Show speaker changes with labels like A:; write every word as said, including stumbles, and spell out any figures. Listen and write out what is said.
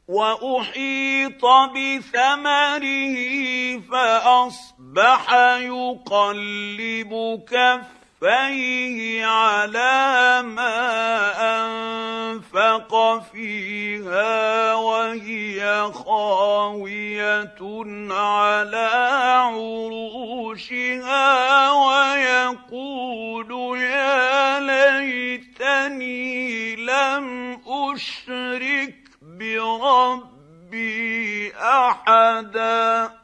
A: وأحيط بثمره فأصبح يقلب كفيه على ما أنفق فيها وهي خاوية على عروشها ويقول يا ليتني لم أشرك بربي أحدا.